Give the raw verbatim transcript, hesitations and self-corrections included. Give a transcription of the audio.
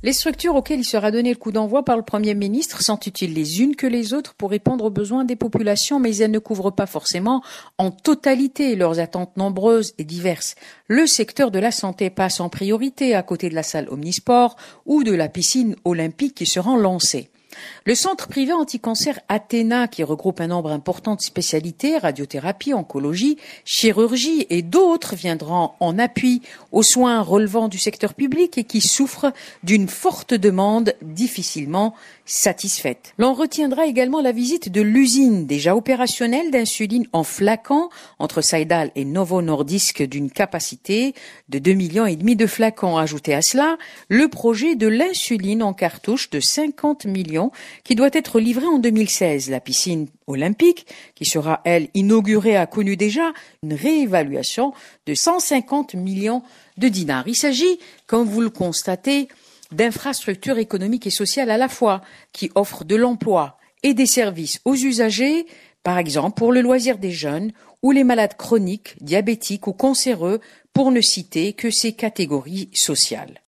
Les structures auxquelles il sera donné le coup d'envoi par le Premier ministre sont utiles les unes que les autres pour répondre aux besoins des populations, mais elles ne couvrent pas forcément en totalité leurs attentes nombreuses et diverses. Le secteur de la santé passe en priorité à côté de la salle Omnisport ou de la piscine olympique qui seront lancées. Le centre privé anti-cancer Athéna, qui regroupe un nombre important de spécialités, radiothérapie, oncologie, chirurgie et d'autres, viendront en appui aux soins relevant du secteur public et qui souffrent d'une forte demande difficilement satisfaite. L'on retiendra également la visite de l'usine déjà opérationnelle d'insuline en flacon entre Saïdal et Novo Nordisk d'une capacité de deux millions et demi de flacons. Ajouté à cela, le projet de l'insuline en cartouche de cinquante millions qui doit être livré en deux mille seize. La piscine olympique, qui sera, elle, inaugurée, a connu déjà une réévaluation de cent cinquante millions de dinars. Il s'agit, comme vous le constatez, d'infrastructures économiques et sociales à la fois, qui offrent de l'emploi et des services aux usagers, par exemple pour le loisir des jeunes ou les malades chroniques, diabétiques ou cancéreux, pour ne citer que ces catégories sociales.